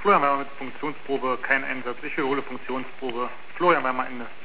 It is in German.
Florian Wermer mit Funktionsprobe, kein Einsatz. Ich wiederhole Funktionsprobe. Florian Wermer, Ende.